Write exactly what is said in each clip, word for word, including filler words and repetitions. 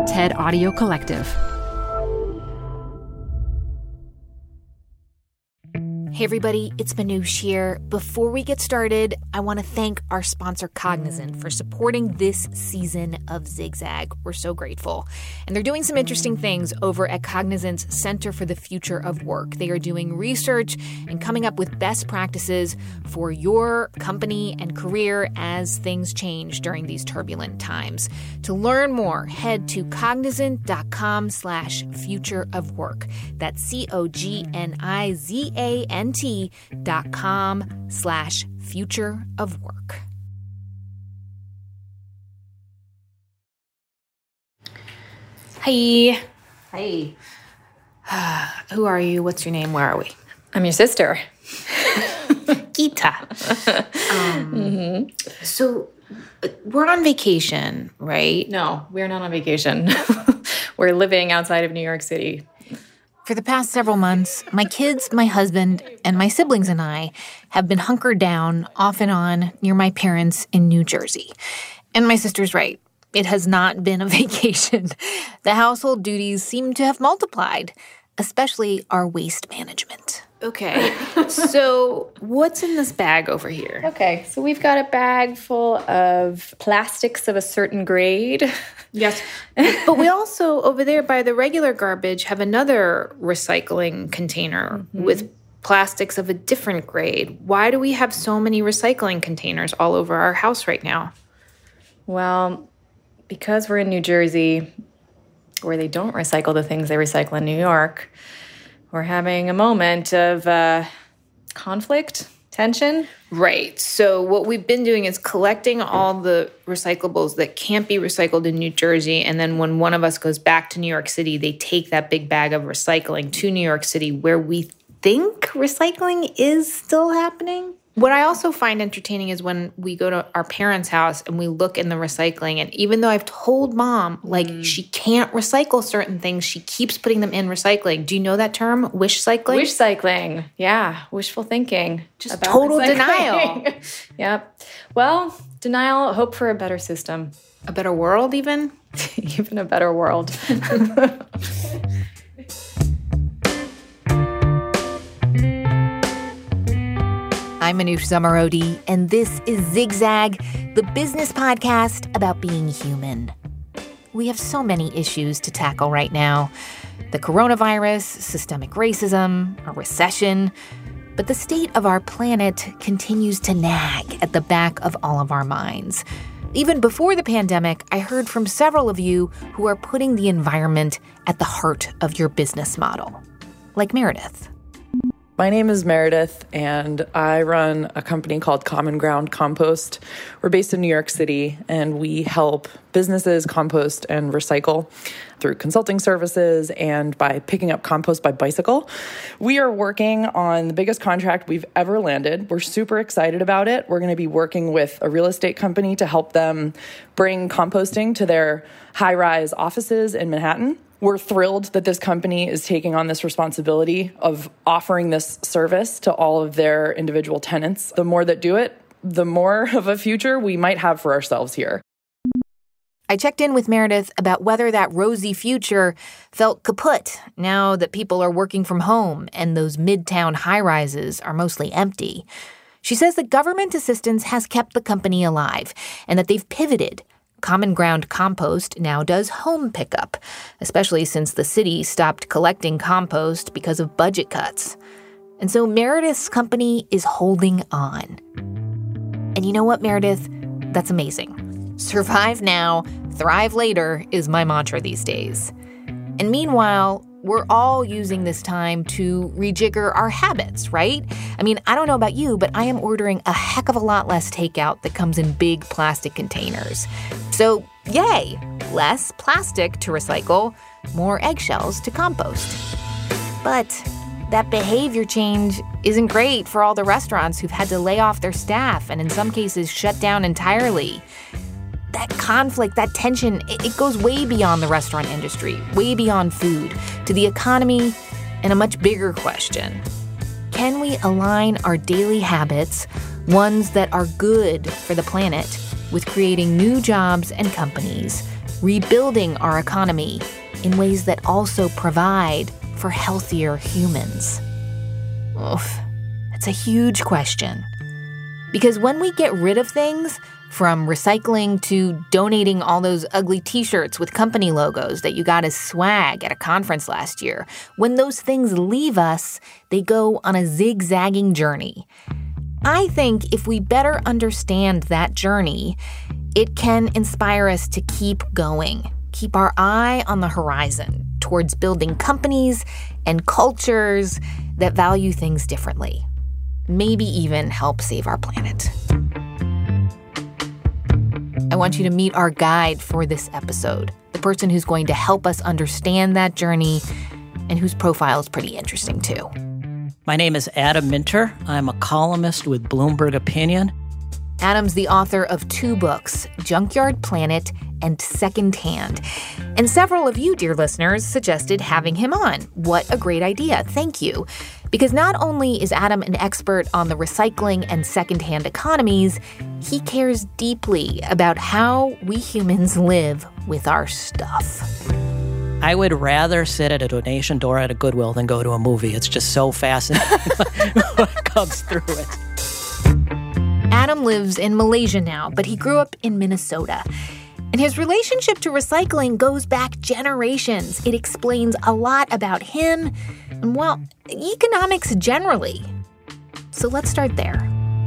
TED Audio Collective. Hey everybody, it's Manoush here. Before we get started, I want to thank our sponsor Cognizant for supporting this season of Zigzag. We're so grateful. And they're doing some interesting things over at Cognizant's Center for the Future of Work. They are doing research and coming up with best practices for your company and career as things change during these turbulent times. To learn more, head to cognizant.com slash future of work. That's C-O-G-N-I-Z-A-N T dot com slash future of work. Hi. Hey. Who are you? What's your name? Where are we? I'm your sister. Gita. Um, mm-hmm. So we're on vacation, right? No, we're not on vacation. We're living outside of New York City. For the past several months, my kids, my husband, and my siblings and I have been hunkered down off and on near my parents in New Jersey. And my sister's right. It has not been a vacation. The household duties seem to have multiplied, especially our waste management. Okay, so what's in this bag over here? Okay, so we've got a bag full of plastics of a certain grade. Yes. But we also, over there by the regular garbage, have another recycling container mm-hmm. with plastics of a different grade. Why do we have so many recycling containers all over our house right now? Well, because we're in New Jersey, where they don't recycle the things they recycle in New York, we're having a moment of uh, conflict, tension. Right. So what we've been doing is collecting all the recyclables that can't be recycled in New Jersey. And then when one of us goes back to New York City, they take that big bag of recycling to New York City where we think recycling is still happening. What I also find entertaining is when we go to our parents' house and we look in the recycling. And even though I've told mom, like, mm. she can't recycle certain things, she keeps putting them in recycling. Do you know that term? Wish cycling? Wish cycling. Yeah. Wishful thinking. Just total recycling. Denial. Yep. Well, denial, hope for a better system. A better world, even? Even a better world. I'm Manoush Zomorodi, and this is Zigzag, the business podcast about being human. We have so many issues to tackle right now. The coronavirus, systemic racism, a recession. But the state of our planet continues to nag at the back of all of our minds. Even before the pandemic, I heard from several of you who are putting the environment at the heart of your business model, like Meredith. My name is Meredith, and I run a company called Common Ground Compost. We're based in New York City, and we help businesses compost and recycle through consulting services and by picking up compost by bicycle. We are working on the biggest contract we've ever landed. We're super excited about it. We're going to be working with a real estate company to help them bring composting to their high-rise offices in Manhattan. We're thrilled that this company is taking on this responsibility of offering this service to all of their individual tenants. The more that do it, the more of a future we might have for ourselves here. I checked in with Meredith about whether that rosy future felt kaput now that people are working from home and those midtown high-rises are mostly empty. She says that government assistance has kept the company alive and that they've pivoted. Common Ground Compost now does home pickup, especially since the city stopped collecting compost because of budget cuts. And so Meredith's company is holding on. And you know what, Meredith? That's amazing. Survive now, thrive later is my mantra these days. And meanwhile, we're all using this time to rejigger our habits, right? I mean, I don't know about you, but I am ordering a heck of a lot less takeout that comes in big plastic containers. So, yay! Less plastic to recycle, more eggshells to compost. But that behavior change isn't great for all the restaurants who've had to lay off their staff and in some cases shut down entirely. That conflict, that tension, it goes way beyond the restaurant industry, way beyond food, to the economy, and a much bigger question. Can we align our daily habits, ones that are good for the planet, with creating new jobs and companies rebuilding our economy in ways that also provide for healthier humans? Oof, that's a huge question. Because when we get rid of things, from recycling to donating all those ugly t-shirts with company logos that you got as swag at a conference last year, when those things leave us, they go on a zigzagging journey. I think if we better understand that journey, it can inspire us to keep going, keep our eye on the horizon towards building companies and cultures that value things differently. Maybe even help save our planet. I want you to meet our guide for this episode, the person who's going to help us understand that journey and whose profile is pretty interesting too. My name is Adam Minter. I'm a columnist with Bloomberg Opinion. Adam's the author of two books, Junkyard Planet and Secondhand. And several of you, dear listeners, suggested having him on. What a great idea. Thank you. Because not only is Adam an expert on the recycling and secondhand economies, he cares deeply about how we humans live with our stuff. I would rather sit at a donation door at a Goodwill than go to a movie. It's just so fascinating what comes through it. Adam lives in Malaysia now, but he grew up in Minnesota. And his relationship to recycling goes back generations. It explains a lot about him and, well, economics generally. So let's start there.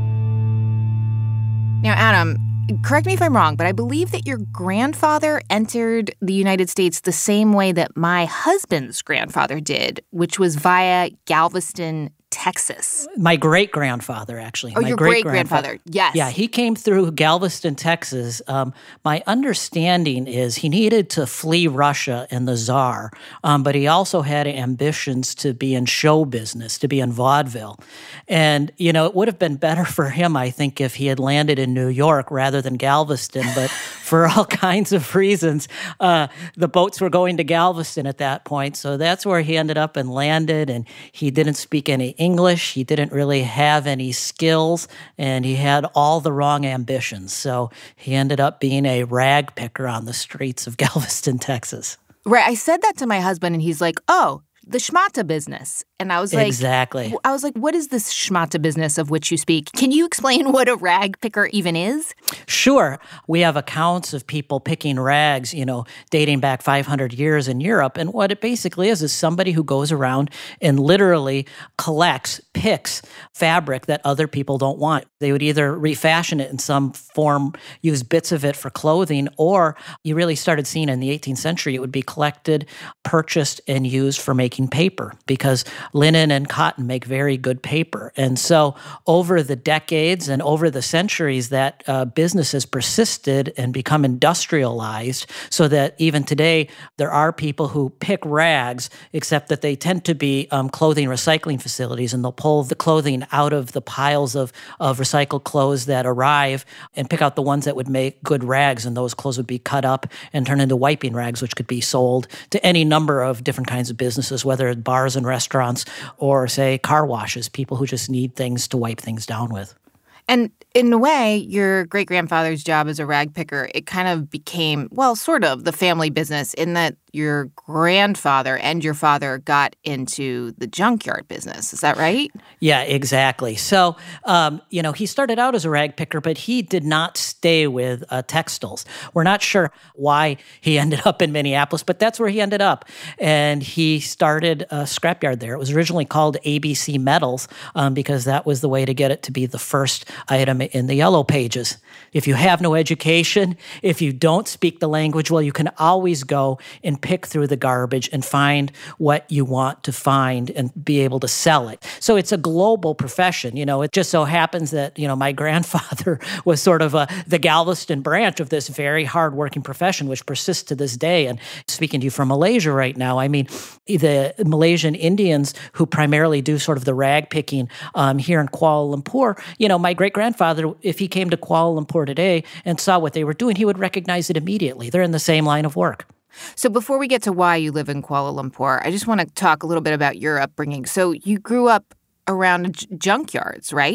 Now, Adam, correct me if I'm wrong, but I believe that your grandfather entered the United States the same way that my husband's grandfather did, which was via Galveston, Texas. My great-grandfather, actually. Oh, my your great-grandfather, yes. Yeah, he came through Galveston, Texas. Um, my understanding is he needed to flee Russia and the Tsar, um, but he also had ambitions to be in show business, to be in vaudeville. And, you know, it would have been better for him, I think, if he had landed in New York rather than Galveston, but for all kinds of reasons, uh, the boats were going to Galveston at that point, so that's where he ended up and landed, and he didn't speak any English. He didn't really have any skills, and he had all the wrong ambitions. So he ended up being a rag picker on the streets of Galveston, Texas. Right. I said that to my husband, and he's like, oh, the schmata business. And I was like, exactly. I was like, what is this schmata business of which you speak? Can you explain what a rag picker even is? Sure. We have accounts of people picking rags, you know, dating back five hundred years in Europe. And what it basically is, is somebody who goes around and literally collects, picks fabric that other people don't want. They would either refashion it in some form, use bits of it for clothing, or you really started seeing in the eighteenth century, it would be collected, purchased, and used for making paper, because linen and cotton make very good paper. And so over the decades and over the centuries, that uh, business has persisted and become industrialized, so that even today there are people who pick rags, except that they tend to be um, clothing recycling facilities, and they'll pull the clothing out of the piles of, of recycled clothes that arrive and pick out the ones that would make good rags, and those clothes would be cut up and turned into wiping rags, which could be sold to any number of different kinds of businesses, whether it's bars and restaurants or, say, car washes, people who just need things to wipe things down with. And in a way, your great-grandfather's job as a rag picker, it kind of became, well, sort of the family business in that your grandfather and your father got into the junkyard business. Is that right? Yeah, exactly. So, um, you know, he started out as a rag picker, but he did not stay with uh, textiles. We're not sure why he ended up in Minneapolis, but that's where he ended up. And he started a scrapyard there. It was originally called A B C Metals um, because that was the way to get it to be the first item in the Yellow Pages. If you have no education, if you don't speak the language, well, you can always go and pick through the garbage and find what you want to find and be able to sell it. So it's a global profession. You know, it just so happens that, you know, my grandfather was sort of a, the Galveston branch of this very hardworking profession, which persists to this day. And speaking to you from Malaysia right now, I mean, the Malaysian Indians who primarily do sort of the rag picking um, here in Kuala Lumpur, you know, my great-grandfather, if he came to Kuala Lumpur today and saw what they were doing, he would recognize it immediately. They're in the same line of work. So before we get to why you live in Kuala Lumpur, I just want to talk a little bit about your upbringing. So you grew up around j- junkyards, right?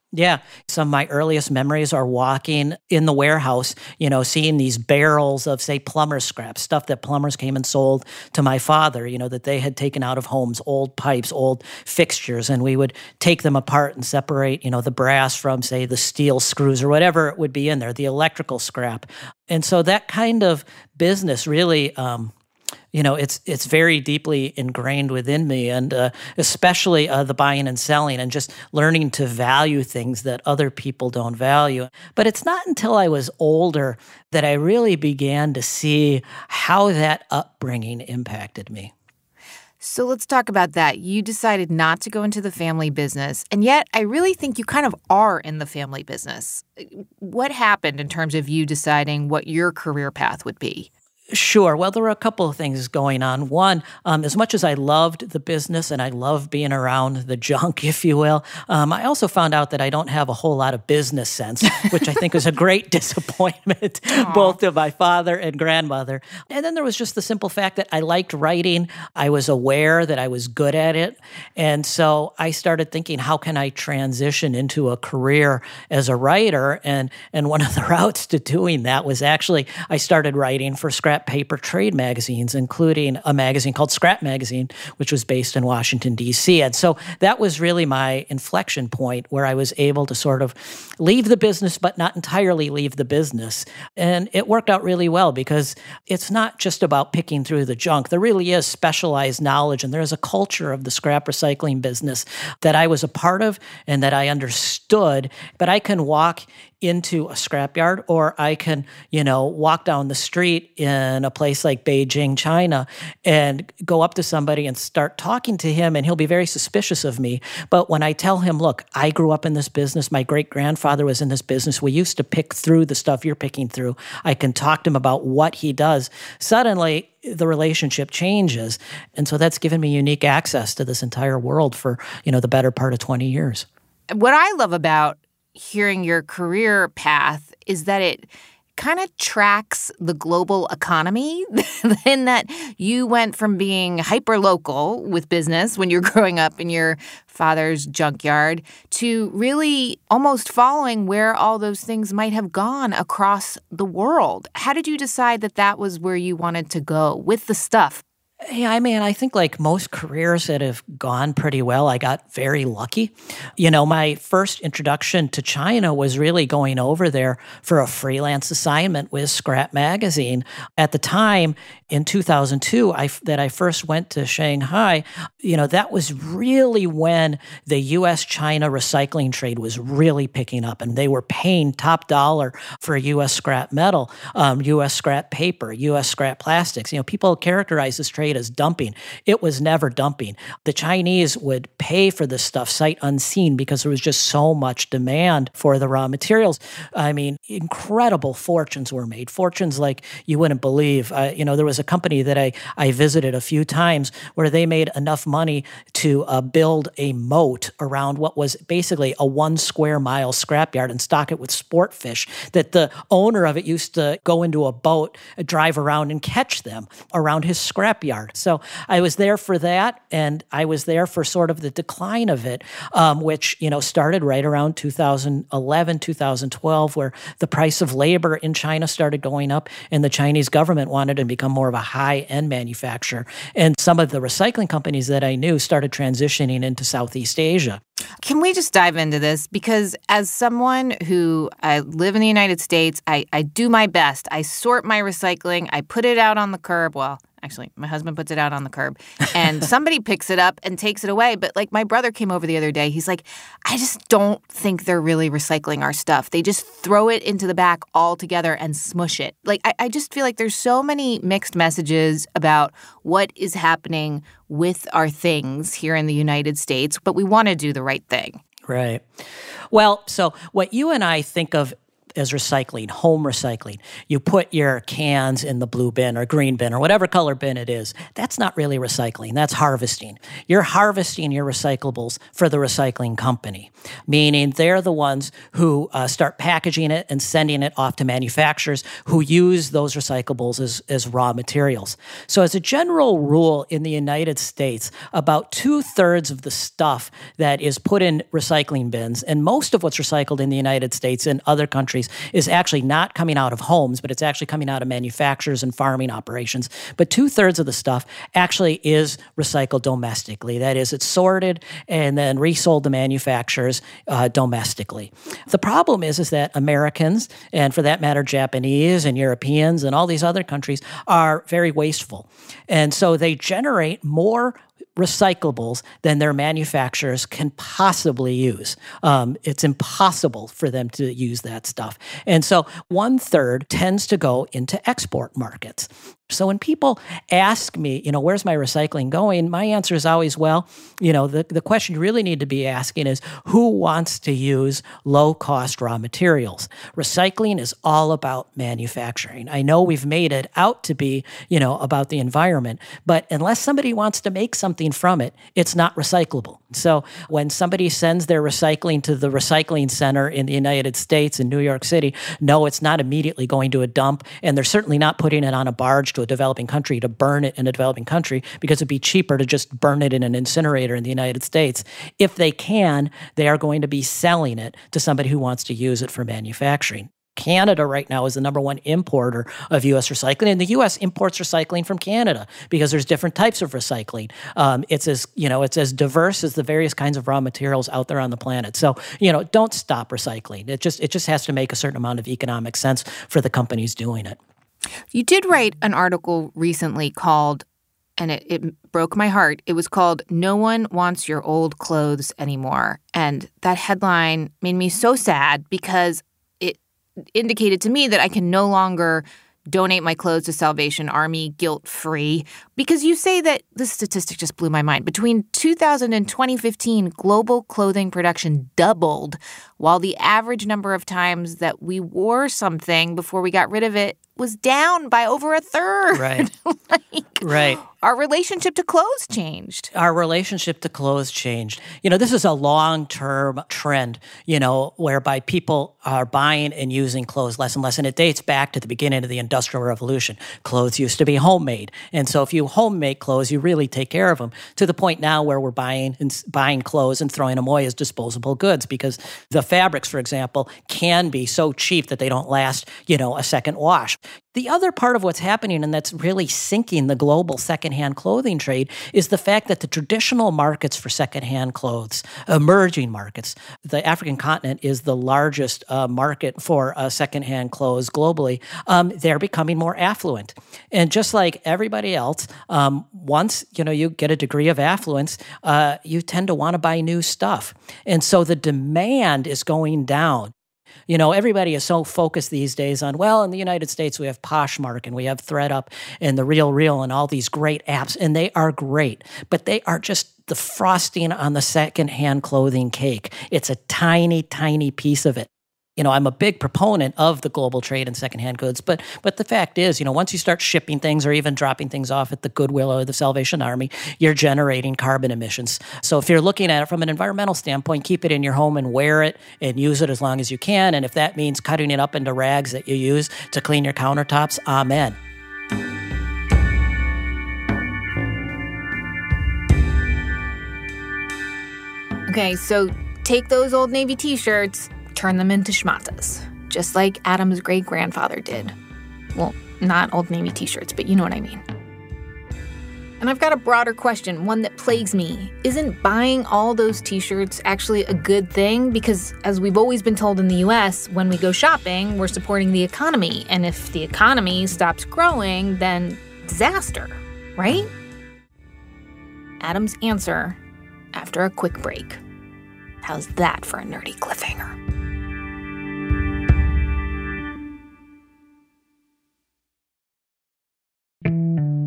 Yeah. Some of my earliest memories are walking in the warehouse, you know, seeing these barrels of, say, plumber scrap, stuff that plumbers came and sold to my father, you know, that they had taken out of homes, old pipes, old fixtures, and we would take them apart and separate, you know, the brass from, say, the steel screws or whatever it would be in there, the electrical scrap. And so that kind of business really, um, you know, it's it's very deeply ingrained within me, and uh, especially uh, the buying and selling and just learning to value things that other people don't value. But it's not until I was older that I really began to see how that upbringing impacted me. So let's talk about that. You decided not to go into the family business, and yet I really think you kind of are in the family business. What happened in terms of you deciding what your career path would be? Sure. Well, there were a couple of things going on. One, um, as much as I loved the business and I love being around the junk, if you will, um, I also found out that I don't have a whole lot of business sense, which I think was a great disappointment, both to my father and grandmother. And then there was just the simple fact that I liked writing. I was aware that I was good at it. And so I started thinking, how can I transition into a career as a writer? And, and one of the routes to doing that was actually I started writing for Scrap paper trade magazines, including a magazine called Scrap Magazine, which was based in Washington, D C. And so that was really my inflection point where I was able to sort of leave the business, but not entirely leave the business. And it worked out really well because it's not just about picking through the junk. There really is specialized knowledge, and there is a culture of the scrap recycling business that I was a part of and that I understood, but I can walk into a scrapyard, or I can, you know, walk down the street in a place like Beijing, China, and go up to somebody and start talking to him, and he'll be very suspicious of me. But when I tell him, look, I grew up in this business, my great-grandfather was in this business, we used to pick through the stuff you're picking through, I can talk to him about what he does, suddenly the relationship changes. And so that's given me unique access to this entire world for, you know, the better part of twenty years. What I love about hearing your career path is that it kind of tracks the global economy in that you went from being hyper-local with business when you're growing up in your father's junkyard to really almost following where all those things might have gone across the world. How did you decide that that was where you wanted to go with the stuff? Yeah, I mean, I think like most careers that have gone pretty well, I got very lucky. You know, my first introduction to China was really going over there for a freelance assignment with Scrap Magazine. At the time, in two thousand two, I, that I first went to Shanghai, you know, that was really when the U S China recycling trade was really picking up, and they were paying top dollar for U S scrap metal, um, U S scrap paper, U S scrap plastics. You know, people characterize this trade as dumping. It was never dumping. The Chinese would pay for this stuff sight unseen because there was just so much demand for the raw materials. I mean, incredible fortunes were made, fortunes like you wouldn't believe. Uh, you know, there was a company that I, I visited a few times where they made enough money to uh, build a moat around what was basically a one square mile scrapyard and stock it with sport fish, that the owner of it used to go into a boat, drive around and catch them around his scrapyard. So I was there for that, and I was there for sort of the decline of it, um, which, you know, started right around two thousand eleven, two thousand twelve, where the price of labor in China started going up, and the Chinese government wanted to become more of a high-end manufacturer. And some of the recycling companies that I knew started transitioning into Southeast Asia. Can we just dive into this? Because as someone who I live in the United States, I, I do my best. I sort my recycling. I put it out on the curb. Well, actually, my husband puts it out on the curb. And somebody picks it up and takes it away. But like my brother came over the other day. He's like, I just don't think they're really recycling our stuff. They just throw it into the back altogether and smush it. Like, I, I just feel like there's so many mixed messages about what is happening with our things here in the United States, but we want to do the right thing. Right. Well, so what you and I think of as recycling, home recycling. You put your cans in the blue bin or green bin or whatever color bin it is. That's not really recycling. That's harvesting. You're harvesting your recyclables for the recycling company, meaning they're the ones who uh, start packaging it and sending it off to manufacturers who use those recyclables as, as raw materials. So as a general rule in the United States, about two-thirds of the stuff that is put in recycling bins, and most of what's recycled in the United States and other countries is actually not coming out of homes, but it's actually coming out of manufacturers and farming operations. But two-thirds of the stuff actually is recycled domestically. That is, it's sorted and then resold to manufacturers uh, domestically. The problem is, is that Americans, and for that matter, Japanese and Europeans and all these other countries, are very wasteful. And so they generate more recyclables than their manufacturers can possibly use. Um, it's impossible for them to use that stuff. And so one third tends to go into export markets. So when people ask me, you know, where's my recycling going? My answer is always, well, you know, the, the question you really need to be asking is who wants to use low-cost raw materials? Recycling is all about manufacturing. I know we've made it out to be, you know, about the environment, but unless somebody wants to make something from it, it's not recyclable. So when somebody sends their recycling to the recycling center in the United States, in New York City, no, it's not immediately going to a dump, and they're certainly not putting it on a barge to a developing country to burn it in a developing country, because it'd be cheaper to just burn it in an incinerator in the United States. If they can, they are going to be selling it to somebody who wants to use it for manufacturing. Canada right now is the number one importer of U S recycling, and the U S imports recycling from Canada because there's different types of recycling. Um, it's as you know, it's as diverse as the various kinds of raw materials out there on the planet. So you know, don't stop recycling. It just it just has to make a certain amount of economic sense for the companies doing it. You did write an article recently called, and it, it broke my heart, it was called "No One Wants Your Old Clothes Anymore." And that headline made me so sad because it indicated to me that I can no longer donate my clothes to Salvation Army guilt-free, because you say that this statistic just blew my mind. Between two thousand and twenty fifteen, global clothing production doubled, while the average number of times that we wore something before we got rid of it was down by over a third. Right. like, right. Our relationship to clothes changed. Our relationship to clothes changed. You know, this is a long-term trend, you know, whereby people are buying and using clothes less and less. And it dates back to the beginning of the Industrial Revolution. Clothes used to be homemade. And so if you homemade clothes, you really take care of them, to the point now where we're buying and buying clothes and throwing them away as disposable goods, because the fabrics, for example, can be so cheap that they don't last, you know, a second wash. The other part of what's happening, and that's really sinking the global secondhand clothing trade, is the fact that the traditional markets for secondhand clothes, emerging markets, the African continent is the largest uh, market for uh, secondhand clothes globally, um, they're becoming more affluent. And just like everybody else, um, once you know you get a degree of affluence, uh, you tend to want to buy new stuff. And so the demand is going down. You know, everybody is so focused these days on, well, in the United States, we have Poshmark and we have ThredUp and The Real Real and all these great apps, and they are great, but they are just the frosting on the secondhand clothing cake. It's a tiny, tiny piece of it. You know, I'm a big proponent of the global trade in secondhand goods, but but the fact is, you know, once you start shipping things or even dropping things off at the Goodwill or the Salvation Army, you're generating carbon emissions. So if you're looking at it from an environmental standpoint, keep it in your home and wear it and use it as long as you can. And if that means cutting it up into rags that you use to clean your countertops, amen. Okay, so take those old Navy t-shirts, turn them into schmatas, just like Adam's great-grandfather did. Well, not Old Navy t-shirts, but you know what I mean. And I've got a broader question, one that plagues me. Isn't buying all those t-shirts actually a good thing? Because as we've always been told in the U S, when we go shopping, we're supporting the economy. And if the economy stops growing, then disaster, right? Adam's answer after a quick break. How's that for a nerdy cliffhanger?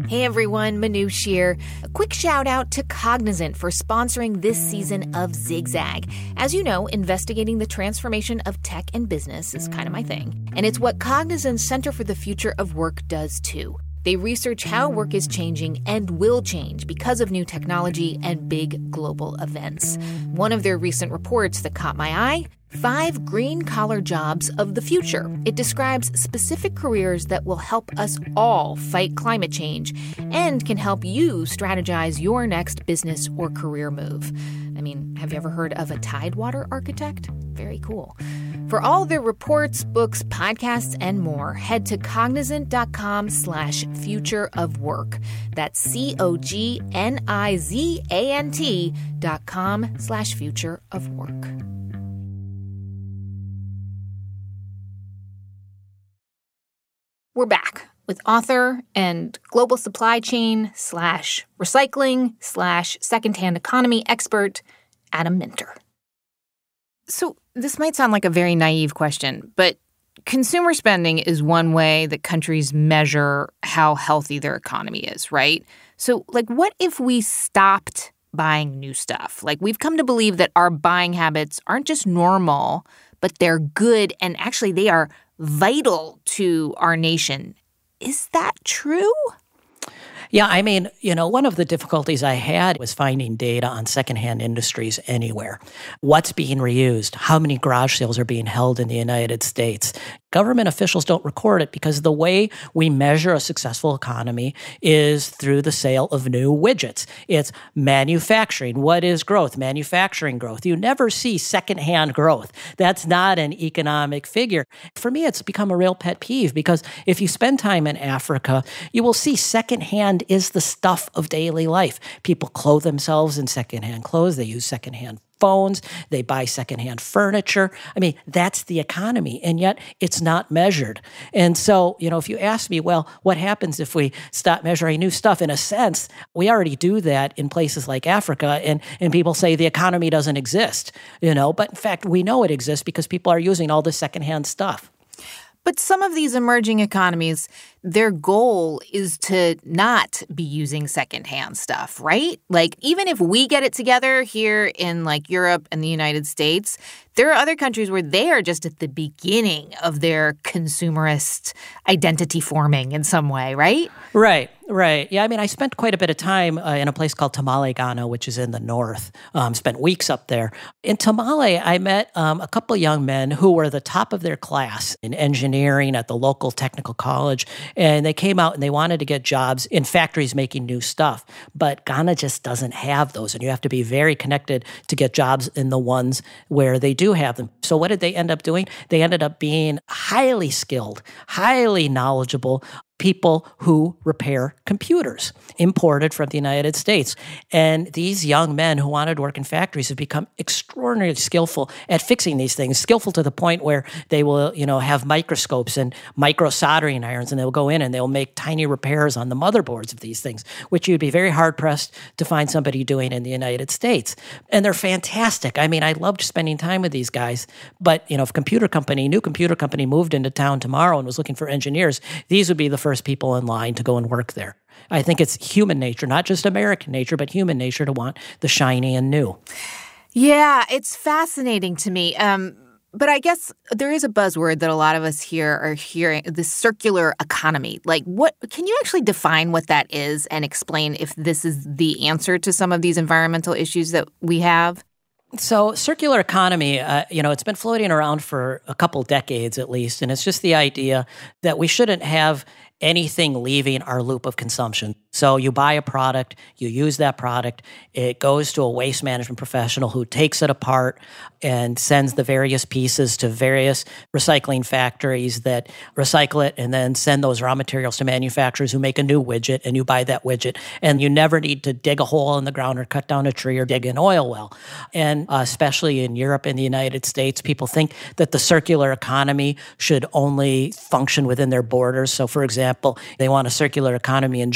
Hey everyone, Manoush here. A quick shout out to Cognizant for sponsoring this season of Zigzag. As you know, investigating the transformation of tech and business is kind of my thing. And it's what Cognizant's Center for the Future of Work does too. They research how work is changing and will change because of new technology and big global events. One of their recent reports that caught my eye, Five Green-Collar Jobs of the Future. It describes specific careers that will help us all fight climate change and can help you strategize your next business or career move. I mean, have you ever heard of a Tidewater architect? Very cool. For all their reports, books, podcasts, and more, head to cognizant.com slash future of work. That's C-O-G-N-I-Z-A-N-T dot com slash future of work. We're back with author and global supply chain slash recycling slash secondhand economy expert, Adam Minter. So this might sound like a very naive question, but consumer spending is one way that countries measure how healthy their economy is, right? So, like, what if we stopped buying new stuff? Like, we've come to believe that our buying habits aren't just normal, but they're good, and actually they are vital to our nation. Is that true? Yeah, I mean, you know, one of the difficulties I had was finding data on secondhand industries anywhere. What's being reused? How many garage sales are being held in the United States? Government officials don't record it because the way we measure a successful economy is through the sale of new widgets. It's manufacturing. What is growth? Manufacturing growth. You never see secondhand growth. That's not an economic figure. For me, it's become a real pet peeve because if you spend time in Africa, you will see secondhand is the stuff of daily life. People clothe themselves in secondhand clothes. They use secondhand phones. They buy secondhand furniture. I mean, that's the economy, and yet it's not measured. And so, you know, if you ask me, well, what happens if we stop measuring new stuff? In a sense, we already do that in places like Africa, and, and people say the economy doesn't exist, you know, but in fact, we know it exists because people are using all this secondhand stuff. But some of these emerging economies, their goal is to not be using secondhand stuff, right? Like, even if we get it together here in, like, Europe and the United States, there are other countries where they are just at the beginning of their consumerist identity forming in some way, right? Right, right. Yeah, I mean, I spent quite a bit of time uh, in a place called Tamale, Ghana, which is in the north. Um, spent weeks up there. In Tamale, I met um, a couple of young men who were the top of their class in engineering at the local technical college. And they came out and they wanted to get jobs in factories making new stuff. But Ghana just doesn't have those. And you have to be very connected to get jobs in the ones where they do have them. So what did they end up doing? They ended up being highly skilled, highly knowledgeable people who repair computers imported from the United States. And these young men who wanted to work in factories have become extraordinarily skillful at fixing these things, skillful to the point where they will, you know, have microscopes and micro soldering irons, and they'll go in and they'll make tiny repairs on the motherboards of these things, which you'd be very hard-pressed to find somebody doing in the United States. And they're fantastic. I mean, I loved spending time with these guys. But, you know, if a computer company, new computer company moved into town tomorrow and was looking for engineers, these would be the first first people in line to go and work there. I think it's human nature, not just American nature, but human nature to want the shiny and new. Yeah, it's fascinating to me. Um, but I guess there is a buzzword that a lot of us here are hearing, the circular economy. Like, what can you actually define what that is and explain if this is the answer to some of these environmental issues that we have? So circular economy, uh, you know, it's been floating around for a couple decades at least, and it's just the idea that we shouldn't have anything leaving our loop of consumption. So you buy a product, you use that product, it goes to a waste management professional who takes it apart and sends the various pieces to various recycling factories that recycle it and then send those raw materials to manufacturers who make a new widget, and you buy that widget. And you never need to dig a hole in the ground or cut down a tree or dig an oil well. And uh, especially in Europe and the United States, people think that the circular economy should only function within their borders. So for example, they want a circular economy in Germany,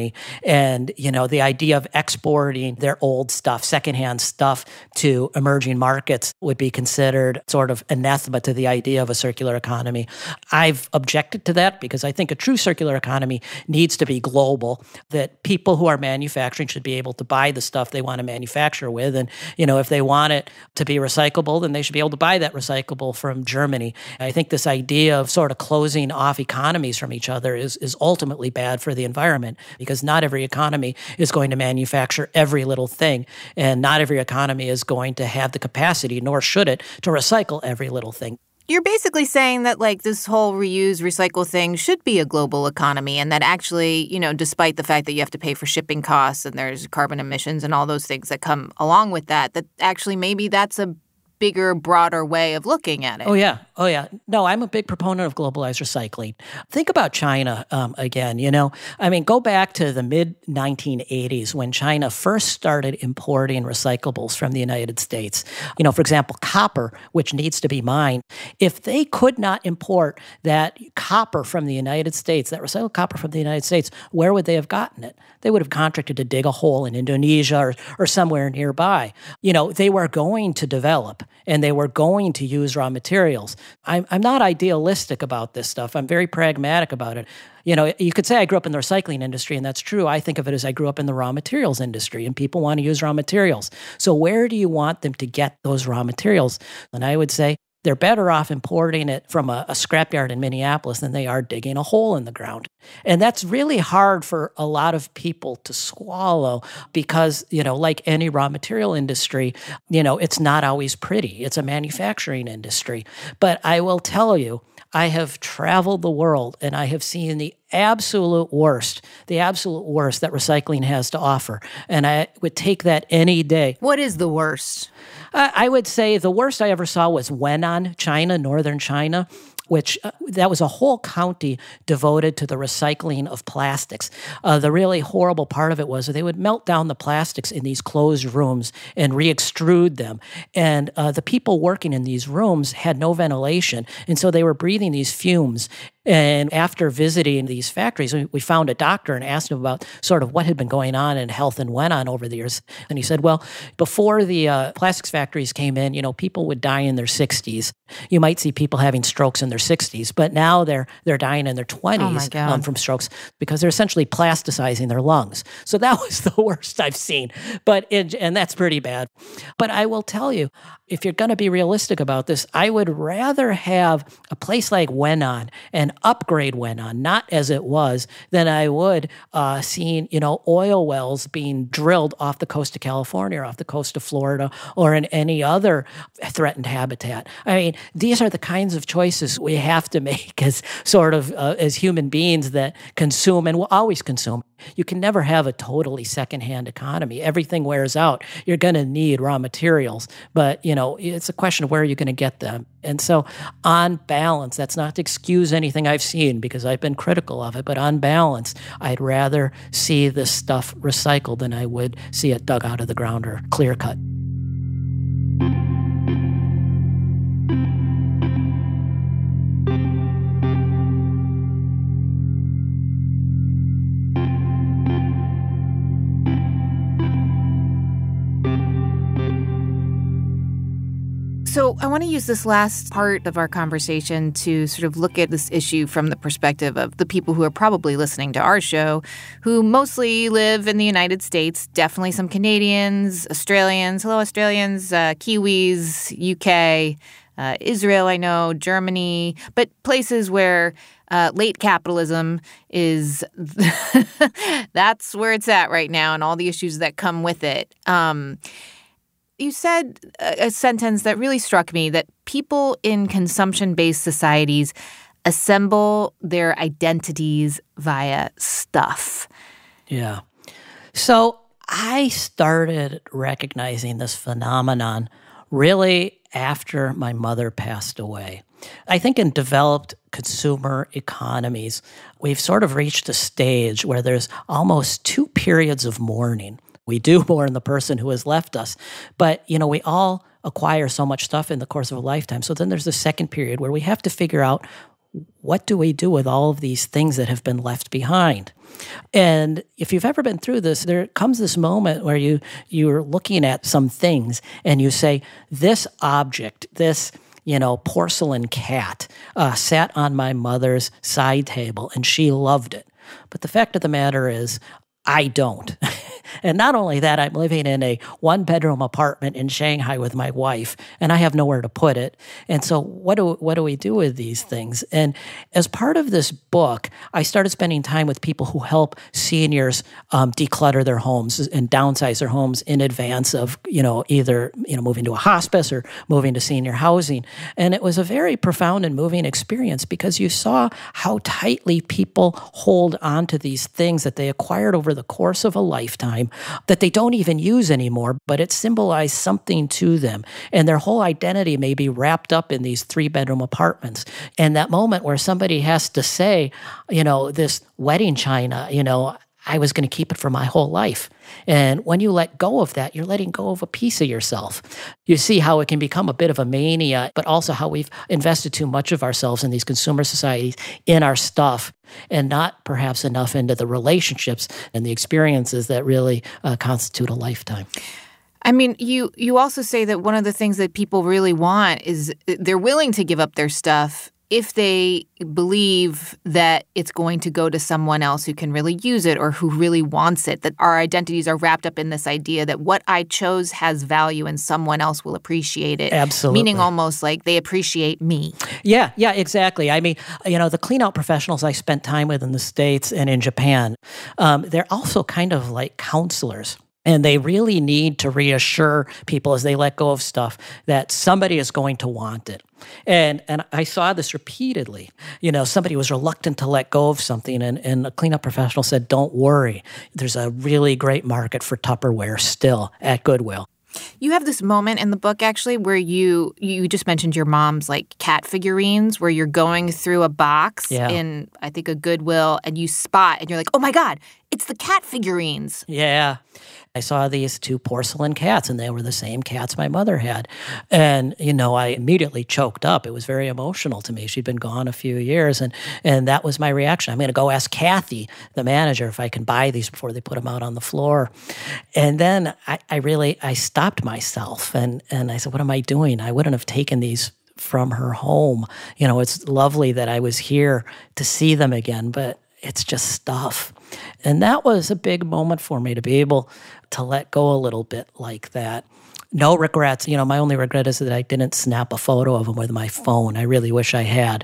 economy. And, you know, the idea of exporting their old stuff, secondhand stuff to emerging markets would be considered sort of anathema to the idea of a circular economy. I've objected to that because I think a true circular economy needs to be global, that people who are manufacturing should be able to buy the stuff they want to manufacture with. And, you know, if they want it to be recyclable, then they should be able to buy that recyclable from Germany. I think this idea of sort of closing off economies from each other is, is ultimately bad for the environment, because not every economy is going to manufacture every little thing. And not every economy is going to have the capacity, nor should it, to recycle every little thing. You're basically saying that, like, this whole reuse, recycle thing should be a global economy, and that actually, you know, despite the fact that you have to pay for shipping costs and there's carbon emissions and all those things that come along with that, that actually maybe that's a bigger, broader way of looking at it. Oh, yeah. Oh, yeah. No, I'm a big proponent of globalized recycling. Think about China um, again, you know. I mean, go back to the mid nineteen eighties when China first started importing recyclables from the United States. You know, for example, copper, which needs to be mined. If they could not import that copper from the United States, that recycled copper from the United States, where would they have gotten it? They would have contracted to dig a hole in Indonesia or, or somewhere nearby. You know, they were going to develop and they were going to use raw materials. I'm, I'm not idealistic about this stuff. I'm very pragmatic about it. You know, you could say I grew up in the recycling industry, and that's true. I think of it as I grew up in the raw materials industry, and people want to use raw materials. So where do you want them to get those raw materials? And I would say they're better off importing it from a, a scrapyard in Minneapolis than they are digging a hole in the ground. And that's really hard for a lot of people to swallow because, you know, like any raw material industry, you know, it's not always pretty. It's a manufacturing industry. But I will tell you, I have traveled the world and I have seen the absolute worst, the absolute worst that recycling has to offer. And I would take that any day. What is the worst? Uh, I would say the worst I ever saw was Wenan, China, northern China, which uh, that was a whole county devoted to the recycling of plastics. Uh, the really horrible part of it was that they would melt down the plastics in these closed rooms and re-extrude them. And uh, the people working in these rooms had no ventilation, and so they were breathing these fumes. And after visiting these factories, we found a doctor and asked him about sort of what had been going on in health and went on over the years. And he said, well, before the uh, plastics factories came in, you know, people would die in their sixties. You might see people having strokes in their sixties, but now they're they're dying in their twenties oh um, from strokes because they're essentially plasticizing their lungs. So that was the worst I've seen. But it, and that's pretty bad. But I will tell you, if you're going to be realistic about this, I would rather have a place like Wenan and upgrade Wenan, not as it was, than I would uh, seeing, you know, oil wells being drilled off the coast of California or off the coast of Florida or in any other threatened habitat. I mean, these are the kinds of choices we have to make as sort of uh, as human beings that consume and will always consume. You can never have a totally secondhand economy. Everything wears out. You're going to need raw materials, but, you know, it's a question of where you're going to get them. And so on balance, that's not to excuse anything I've seen because I've been critical of it, but on balance, I'd rather see this stuff recycled than I would see it dug out of the ground or clear cut. So I want to use this last part of our conversation to sort of look at this issue from the perspective of the people who are probably listening to our show, who mostly live in the United States, definitely some Canadians, Australians, hello Australians, uh, Kiwis, U K, uh, Israel, I know, Germany, but places where uh, late capitalism is, that's where it's at right now and all the issues that come with it. Um You said a sentence that really struck me, that people in consumption-based societies assemble their identities via stuff. Yeah. So I started recognizing this phenomenon really after my mother passed away. I think in developed consumer economies, we've sort of reached a stage where there's almost two periods of mourning. We do mourn the person who has left us. But, you know, we all acquire so much stuff in the course of a lifetime. So then there's the second period where we have to figure out what do we do with all of these things that have been left behind? And if you've ever been through this, there comes this moment where you, you're looking at some things and you say, this object, this, you know, porcelain cat uh, sat on my mother's side table and she loved it. But the fact of the matter is, I don't. And not only that, I'm living in a one-bedroom apartment in Shanghai with my wife, and I have nowhere to put it. And so what do what do we do with these things? And as part of this book, I started spending time with people who help seniors um, declutter their homes and downsize their homes in advance of, you know, either, you know, moving to a hospice or moving to senior housing. And it was a very profound and moving experience because you saw how tightly people hold on to these things that they acquired over the course of a lifetime that they don't even use anymore, but it symbolized something to them. And their whole identity may be wrapped up in these three-bedroom apartments. And that moment where somebody has to say, you know, this wedding china, you know, I was going to keep it for my whole life. And when you let go of that, you're letting go of a piece of yourself. You see how it can become a bit of a mania, but also how we've invested too much of ourselves in these consumer societies, in our stuff, and not perhaps enough into the relationships and the experiences that really uh, constitute a lifetime. I mean, you you also say that one of the things that people really want is they're willing to give up their stuff if they believe that it's going to go to someone else who can really use it or who really wants it, that our identities are wrapped up in this idea that what I chose has value and someone else will appreciate it. Absolutely. Meaning almost like they appreciate me. Yeah, yeah, exactly. I mean, you know, the clean-out professionals I spent time with in the States and in Japan, um, they're also kind of like counselors. And they really need to reassure people as they let go of stuff that somebody is going to want it. And and I saw this repeatedly. You know, somebody was reluctant to let go of something, and, and a cleanup professional said, don't worry. There's a really great market for Tupperware still at Goodwill. You have this moment in the book, actually, where you you just mentioned your mom's, like, cat figurines, where you're going through a box yeah. in, I think, a Goodwill, and you spot, and you're like, oh, my God, it's the cat figurines. Yeah. I saw these two porcelain cats, and they were the same cats my mother had. And, you know, I immediately choked up. It was very emotional to me. She'd been gone a few years, and, and that was my reaction. I'm going to go ask Kathy, the manager, if I can buy these before they put them out on the floor. And then I, I really, I stopped myself, and, and I said, what am I doing? I wouldn't have taken these from her home. You know, it's lovely that I was here to see them again, but it's just stuff. And that was a big moment for me to be able to let go a little bit like that. No regrets. You know, my only regret is that I didn't snap a photo of them with my phone. I really wish I had.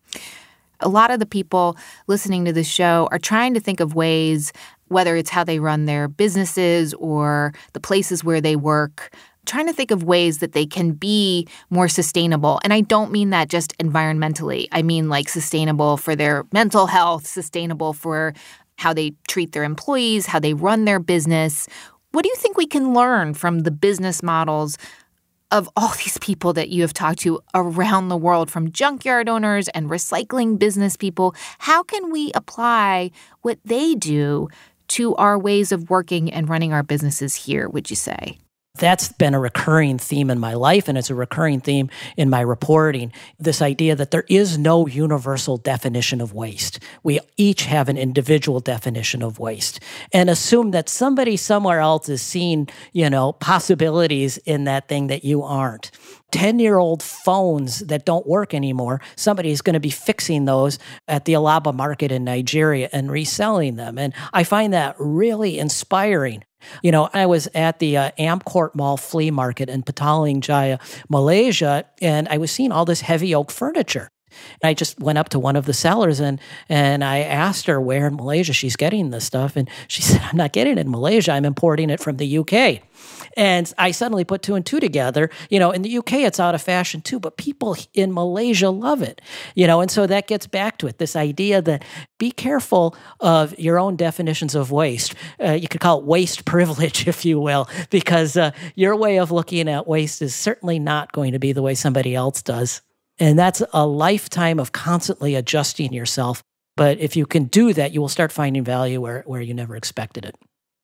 A lot of the people listening to this show are trying to think of ways, whether it's how they run their businesses or the places where they work, trying to think of ways that they can be more sustainable. And I don't mean that just environmentally. I mean like sustainable for their mental health, sustainable for how they treat their employees, how they run their business. What do you think we can learn from the business models of all these people that you have talked to around the world, from junkyard owners and recycling business people? How can we apply what they do to our ways of working and running our businesses here, would you say? That's been a recurring theme in my life, and it's a recurring theme in my reporting, this idea that there is no universal definition of waste. We each have an individual definition of waste, and assume that somebody somewhere else is seeing, you know, possibilities in that thing that you aren't. ten-year-old phones that don't work anymore, somebody's going to be fixing those at the Alaba market in Nigeria and reselling them. And I find that really inspiring. You know, I was at the uh, Amcourt Mall flea market in Petaling Jaya, Malaysia, and I was seeing all this heavy oak furniture. And I just went up to one of the sellers and and I asked her where in Malaysia she's getting this stuff. And she said, I'm not getting it in Malaysia. I'm importing it from the U K. And I suddenly put two and two together. You know, in the U K, it's out of fashion too, but people in Malaysia love it. You know, and so that gets back to it, this idea that be careful of your own definitions of waste. Uh, you could call it waste privilege, if you will, because uh, your way of looking at waste is certainly not going to be the way somebody else does. And that's a lifetime of constantly adjusting yourself. But if you can do that, you will start finding value where, where you never expected it.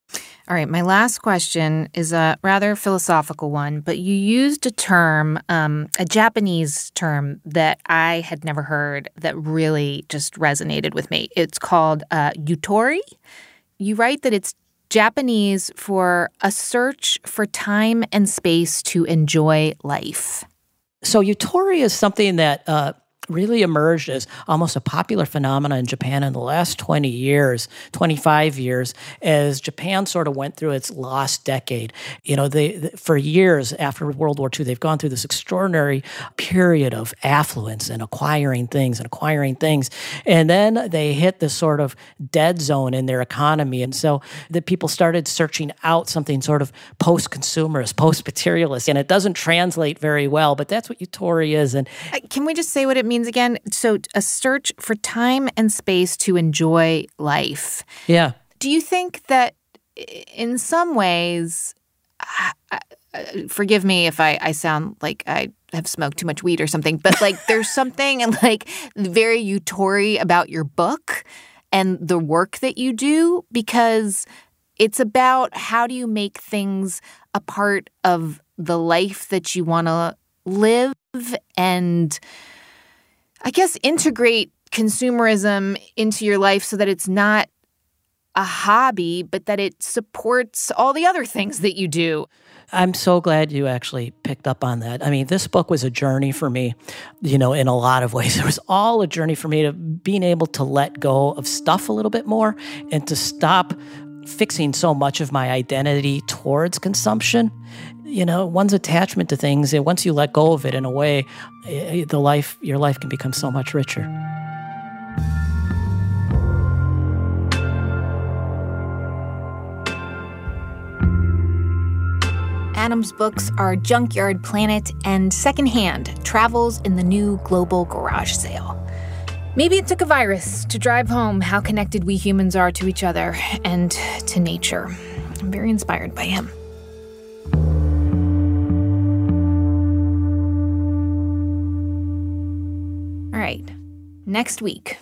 All right, my last question is a rather philosophical one, but you used a term, um, a Japanese term that I had never heard that really just resonated with me. It's called uh, yutori. You write that it's Japanese for a search for time and space to enjoy life. So yutori is something that uh, really emerged as almost a popular phenomenon in Japan in the last twenty years, twenty-five years, as Japan sort of went through its lost decade. You know, they for years after World War Two, they've gone through this extraordinary period of affluence and acquiring things and acquiring things. And then they hit this sort of dead zone in their economy. And so the people started searching out something sort of post-consumerist, post-materialist. And it doesn't translate very well, but that's what yutori is. And uh, can we just say what it means again? So a search for time and space to enjoy life. Yeah. Do you think that in some ways, uh, forgive me if I, I sound like I have smoked too much weed or something, but like there's something like very yutori about your book and the work that you do, because it's about how do you make things a part of the life that you want to live and I guess integrate consumerism into your life so that it's not a hobby, but that it supports all the other things that you do. I'm so glad you actually picked up on that. I mean, this book was a journey for me, you know, in a lot of ways. It was all a journey for me to being able to let go of stuff a little bit more and to stop fixing so much of my identity towards consumption. You know, one's attachment to things, and once you let go of it in a way, the life, your life can become so much richer. Adam's books are Junkyard Planet and Secondhand, Travels in the New Global Garage Sale. Maybe it took a virus to drive home how connected we humans are to each other and to nature. I'm very inspired by him. All right, next week.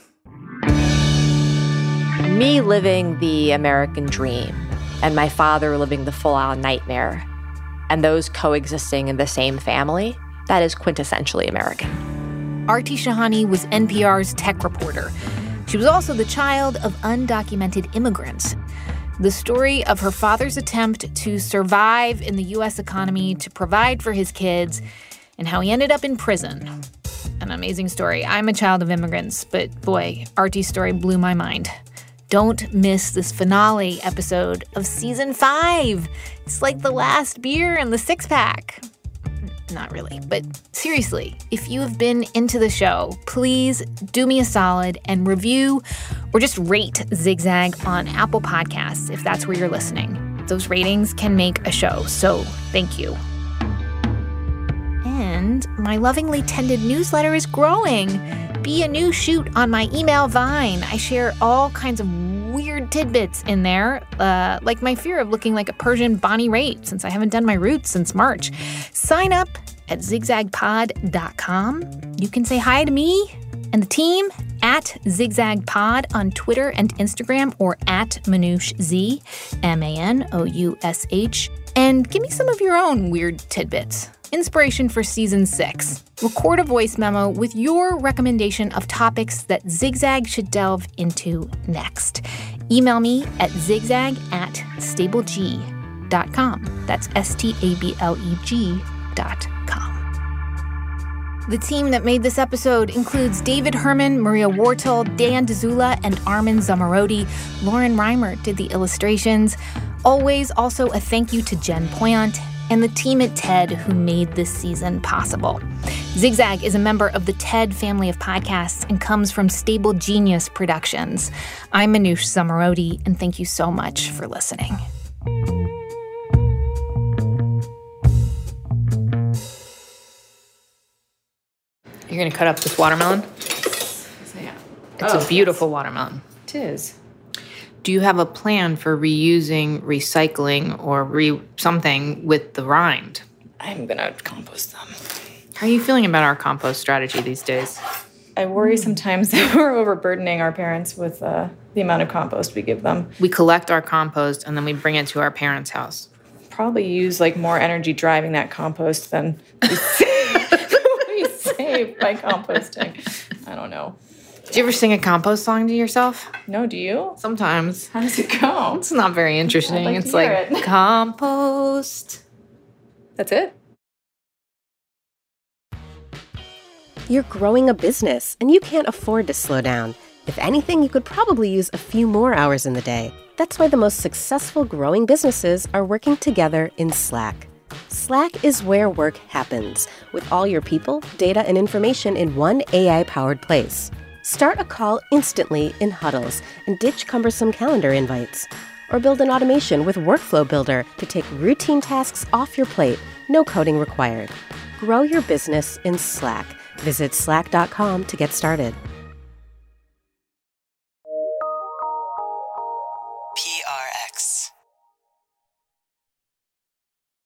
Me living the American dream and my father living the full-on nightmare, and those coexisting in the same family, that is quintessentially American. Aarti Shahani was N P R's tech reporter. She was also the child of undocumented immigrants. The story of her father's attempt to survive in the U S economy, to provide for his kids, and how he ended up in prison. An amazing story. I'm a child of immigrants, but boy, Aarti's story blew my mind. Don't miss this finale episode of season five. It's like the last beer in the six-pack. Not really, but seriously, if you have been into the show, please do me a solid and review or just rate Zigzag on Apple Podcasts if that's where you're listening. Those ratings can make a show, so thank you. And my lovingly tended newsletter is growing. Be a new shoot on my email Vine. I share all kinds of weird tidbits in there, uh, like my fear of looking like a Persian Bonnie Raitt since I haven't done my roots since March. Sign up at zigzag pod dot com. You can say hi to me and the team at ZigzagPod on Twitter and Instagram, or at ManoushZ, M A N O U S H. And give me some of your own weird tidbits. Inspiration for season six. Record a voice memo with your recommendation of topics that Zigzag should delve into next. Email me at zigzag at stableg dot com. That's S T A B L E G dot com. The team that made this episode includes David Herman, Maria Wartel, Dan Dzula, and Armin Zamarodi. Lauren Reimer did the illustrations. Always also a thank you to Jen Poyant and the team at TED who made this season possible. Zigzag is a member of the TED family of podcasts and comes from Stable Genius Productions. I'm Manoush Zamarodi, and thank you so much for listening. You're going to cut up this watermelon? So, yeah. It's oh, a beautiful yes. watermelon. It is. Do you have a plan for reusing, recycling, or re something with the rind? I'm going to compost them. How are you feeling about our compost strategy these days? I worry sometimes that we're overburdening our parents with uh, the amount of compost we give them. We collect our compost and then we bring it to our parents' house. Probably use like more energy driving that compost than we save, we save by composting. I don't know. Do you ever sing a compost song to yourself? No, do you? Sometimes. How does it go? It's not very interesting. I'd like It's to hear like it. compost. That's it? You're growing a business, and you can't afford to slow down. If anything, you could probably use a few more hours in the day. That's why the most successful growing businesses are working together in Slack. Slack is where work happens, with all your people, data, and information in one A I-powered place. Start a call instantly in huddles and ditch cumbersome calendar invites. Or build an automation with Workflow Builder to take routine tasks off your plate, no coding required. Grow your business in Slack. Visit slack dot com to get started.